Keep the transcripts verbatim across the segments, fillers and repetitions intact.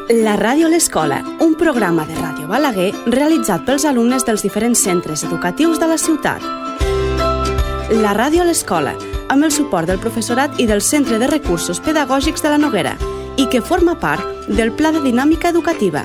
La ràdio a l'escola, un programa de Ràdio Balaguer realitzat pels alumnes dels diferents centres educatius de la ciutat. La ràdio a l'escola, amb el suport del professorat i del Centre de Recursos Pedagògics de la Noguera, i que forma part del Pla de Dinàmica Educativa.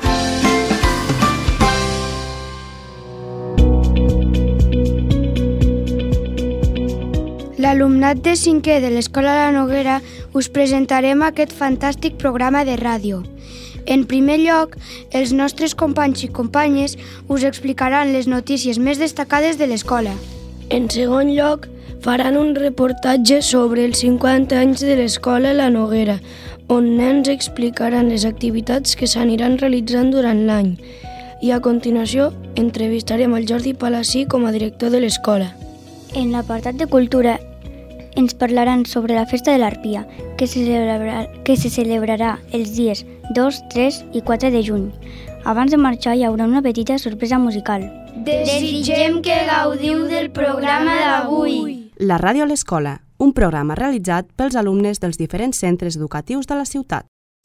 L'alumnat de cinquè de l'Escola La Noguera us presentarem aquest fantàstic programa de ràdio. En primer lloc, els nostres companys i companyes us explicaran les notícies més destacades de l'escola. En segon lloc, faran un reportatge sobre els cinquanta anys de l'Escola La Noguera, on ens explicaran les activitats que s'aniran realitzant durant l'any. I a continuació, entrevistarem el Jordi Palací com a director de l'escola. En l'apartat de cultura, ens parlaran sobre la festa de l'Arpia, que se celebrarà, que se celebrarà els dies dos, tres i quatre de juny. Abans de marxar hi haurà una petita sorpresa musical. Desitgem que gaudiu del programa d'avui. La ràdio a l'escola, un programa realitzat pels alumnes dels diferents centres educatius de la ciutat.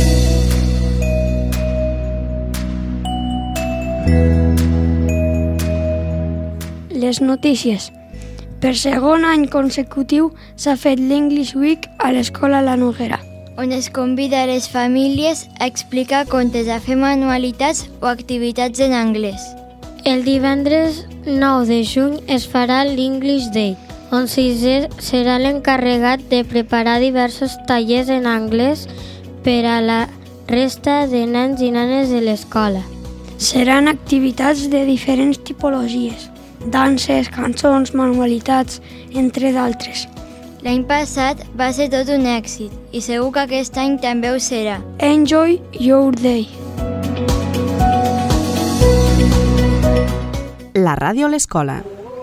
Les notícies. Per segon any consecutiu s'ha fet l'English Week a l'Escola La Noguera, on es convida a les famílies a explicar contes, a fer manualitats o activitats en anglès. El divendres nou de juny es farà l'English Day, on sisè serà l'encarregat de preparar diversos tallers en anglès per a la resta de nens i nenes de l'escola. Seran activitats de diferents tipologies, danses, cançons, manualitats, entre d'altres. L'any passat va ser tot un èxit i segur que aquest any també ho serà. Enjoy your day! La ràdio a l'escola.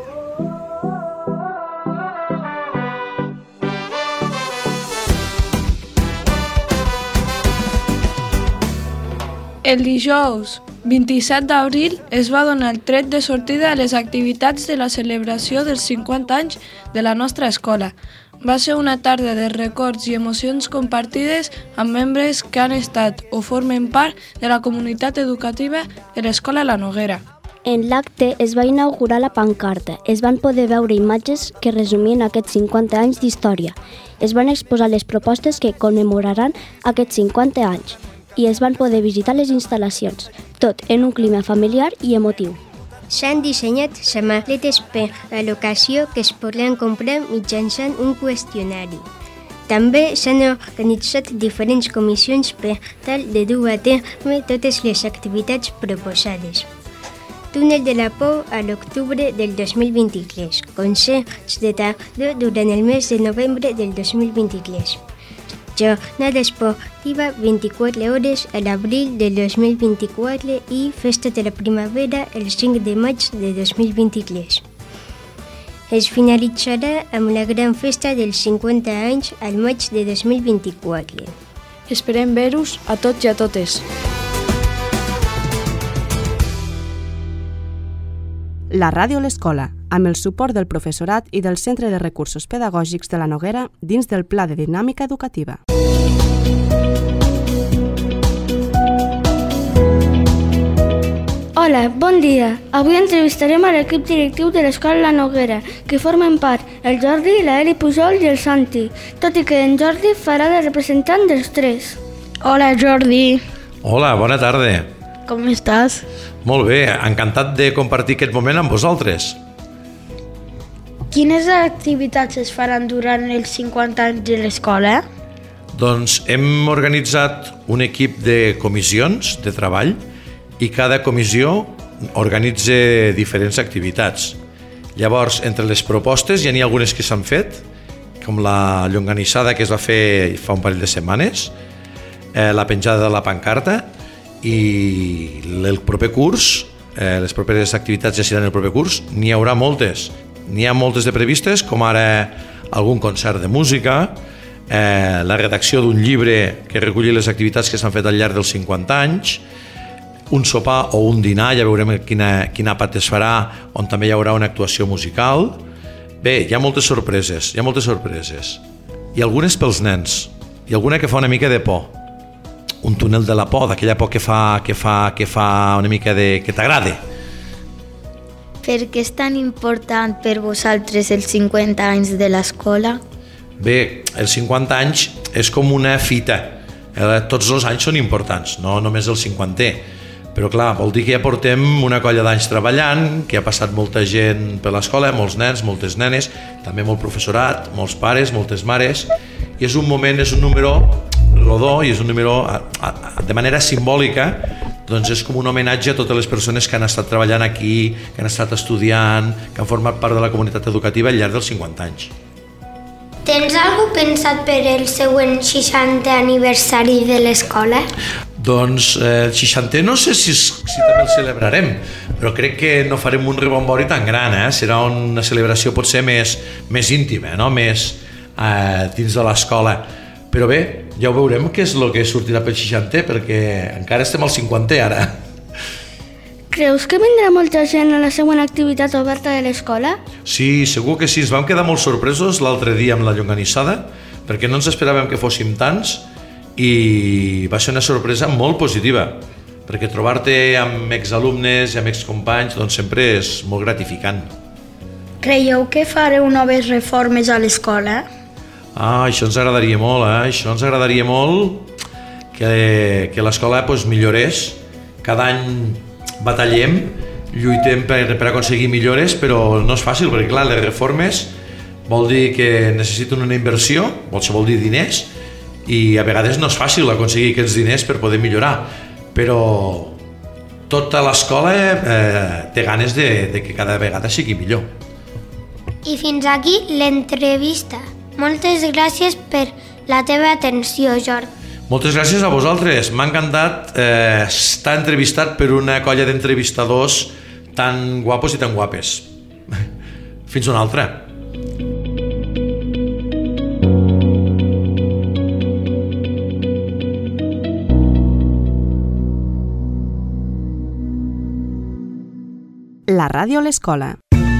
El dijous vint-i-set d'abril es va donar el tret de sortida a les activitats de la celebració dels cinquanta anys de la nostra escola. Va ser una tarda de records i emocions compartides amb membres que han estat o formen part de la comunitat educativa de l'Escola La Noguera. En l'acte es va inaugurar la pancarta. Es van poder veure imatges que resumien aquests cinquanta anys d'història. Es van exposar les propostes que commemoraran aquests cinquanta anys i es van poder visitar les instal·lacions, tot en un clima familiar i emotiu. S'han dissenyat samarretes per a l'ocasió que es podran comprar mitjançant un qüestionari. També s'han organitzat diferents comissions per tal de dur a terme totes les activitats proposades. Túnel de la Por a l'octubre del dos mil vint-i-tres, concerts de tardor durant el mes de novembre del dos mil vint-i-tres. Jornada esportiva vint-i-quatre hores a l'abril del dos mil vint-i-quatre i Festa de la Primavera el cinc de maig de dos mil vint-i-tres. Es finalitzarà amb la gran festa dels cinquanta anys al maig de dos mil vint-i-quatre. Esperem veure-us a tots i a totes. La ràdio a l'escola, amb el suport del professorat i del Centre de Recursos Pedagògics de la Noguera dins del Pla de Dinàmica Educativa. Hola, bon dia. Avui entrevistarem a l'equip directiu de l'Escola La Noguera, que formen part el Jordi, la Eli Pujol i el Santi, tot i que en Jordi farà de representant dels tres. Hola, Jordi. Hola, bona tarda. Com estàs? Molt bé, encantat de compartir aquest moment amb vosaltres. Quines activitats es faran durant els cinquanta anys de l'escola? Doncs hem organitzat un equip de comissions de treball i cada comissió organitza diferents activitats. Llavors, entre les propostes ja n'hi ha algunes que s'han fet, com la llonganissada que es va fer fa un parell de setmanes, eh, la penjada de la pancarta, i el proper curs, eh, les properes activitats ja seran el proper curs, n'hi haurà moltes. N'hi ha moltes de previstes, com ara algun concert de música, eh, la redacció d'un llibre que reculli les activitats que s'han fet al llarg dels cinquanta anys, un sopar o un dinar, ja veurem quina, quin àpat es farà, on també hi haurà una actuació musical. Bé, hi ha moltes sorpreses, hi ha moltes sorpreses. I algunes pels nens, i alguna que fa una mica de por. un túnel de la por, d'aquella por que fa, que fa, que fa una mica de... que t'agrada. Per què és tan important per vosaltres els cinquanta anys de l'escola? Bé, els cinquanta anys és com una fita. Eh, tots els anys són importants, no només el cinquantè. Però clar, vol dir que ja portem una colla d'anys treballant, que ha passat molta gent per l'escola, molts nens, moltes nenes, també molt professorat, molts pares, moltes mares, i és un moment, és un número rodó i és un número, de manera simbòlica, doncs és com un homenatge a totes les persones que han estat treballant aquí, que han estat estudiant, que han format part de la comunitat educativa al llarg dels cinquanta anys. Tens algú pensat per el següent seixantè aniversari de l'escola? Doncs eh, el seixantè no sé si, si també el celebrarem, però crec que no farem un rebombori tan gran, eh? Serà una celebració potser més, més íntima, no? Més eh, dins de l'escola. Però bé, ja ho veurem què és el que sortirà pel seixantè, perquè encara estem al cinquantè ara. Creus que vindrà molta gent a la següent activitat oberta de l'escola? Sí, segur que sí. Ens vam quedar molt sorpresos l'altre dia amb la llonganissada, perquè no ens esperàvem que fóssim tants i va ser una sorpresa molt positiva, perquè trobar-te amb exalumnes i amb excompanys doncs sempre és molt gratificant. Creieu que fareu noves reformes a l'escola? Ah, això ens agradaria molt, eh? Això ens agradaria molt que, que l'escola pues, millorés. Cada any batallem, lluitem per, per aconseguir millores, però no és fàcil, perquè clar, les reformes vol dir que necessiten una inversió, vol dir diners, i a vegades no és fàcil aconseguir aquests diners per poder millorar, però tota l'escola eh, té ganes de, de que cada vegada sigui millor. I fins aquí l'entrevista. Moltes gràcies per la teva atenció, Jordi. Moltes gràcies a vosaltres. M'ha encantat eh, estar entrevistat per una colla d'entrevistadors tan guapos i tan guapes. Fins una altra. La ràdio a l'escola.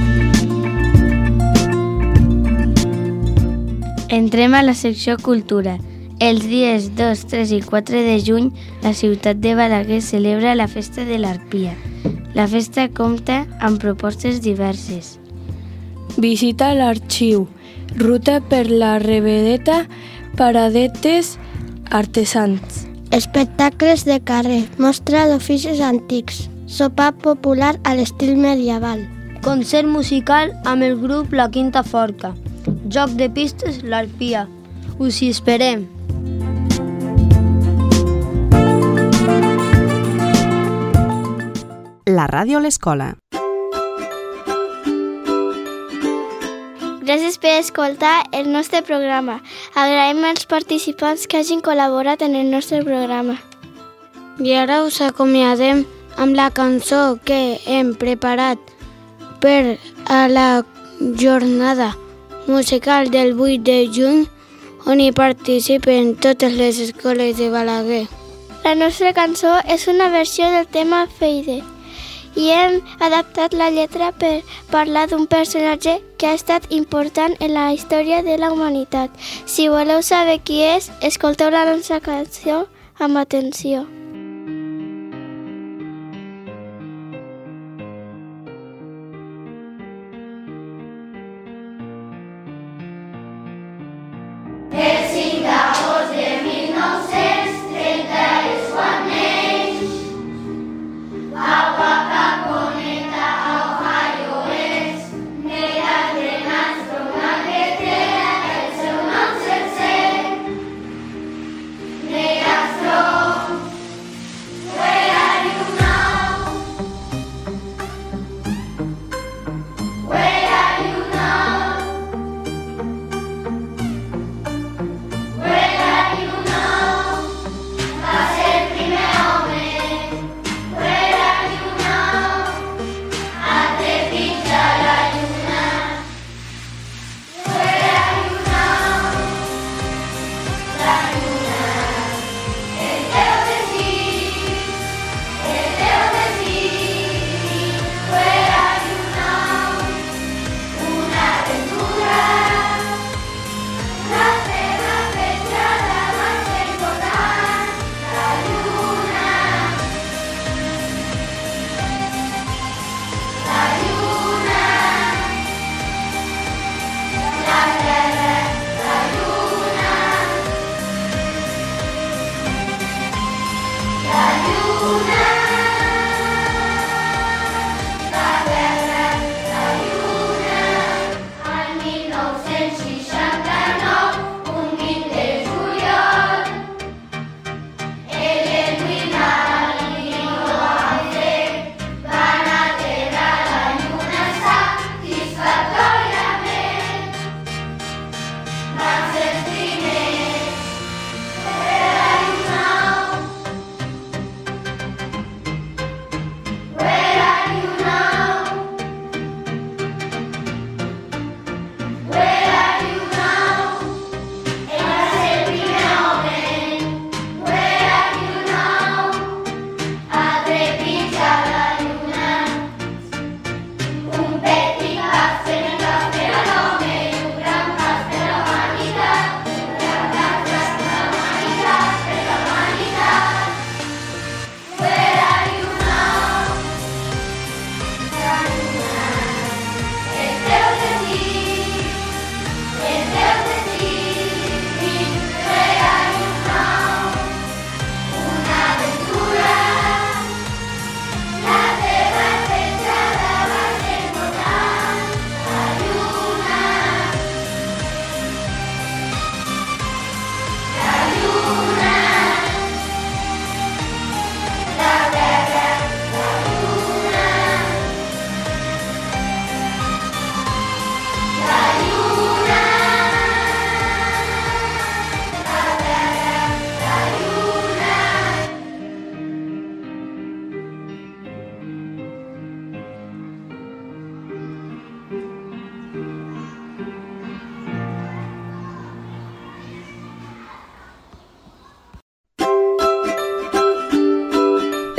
Entrem a la secció Cultura. Els dies dos, tres i quatre de juny, la ciutat de Balaguer celebra la Festa de l'Arpia. La festa compta amb propostes diverses. Visita l'arxiu, ruta per la Revedeta, paradetes, artesans. Espectacles de carrer, mostra d'oficis antics, sopar popular a l'estil medieval. Concert musical amb el grup La Quinta Forca. Joc de pistes, l'Arpia. Us hi esperem. La ràdio a l'escola. Gràcies per escoltar el nostre programa. Agraïm als participants que hagin col·laborat en el nostre programa. I ara us acomiadem amb la cançó que hem preparat per a la jornada musical del vuit de juny, on hi participen totes les escoles de Balaguer. La nostra cançó és una versió del tema Feide i hem adaptat la lletra per parlar d'un personatge que ha estat important en la història de la humanitat. Si voleu saber qui és, escolteu la nostra cançó amb atenció. El cinc d'agost de mil nou-cents trenta és quan neix. A Wapakoneta, a Ohio és. Neil Armstrong, Anglaterra, el seu nom sencer. Neil Armstrong,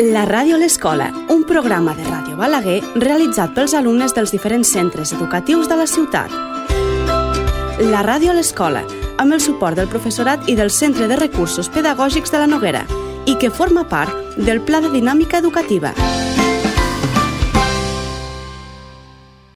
La ràdio a l'escola, un programa de Ràdio Balaguer realitzat pels alumnes dels diferents centres educatius de la ciutat. La ràdio a l'escola, amb el suport del professorat i del Centre de Recursos Pedagògics de la Noguera, i que forma part del Pla de Dinàmica Educativa.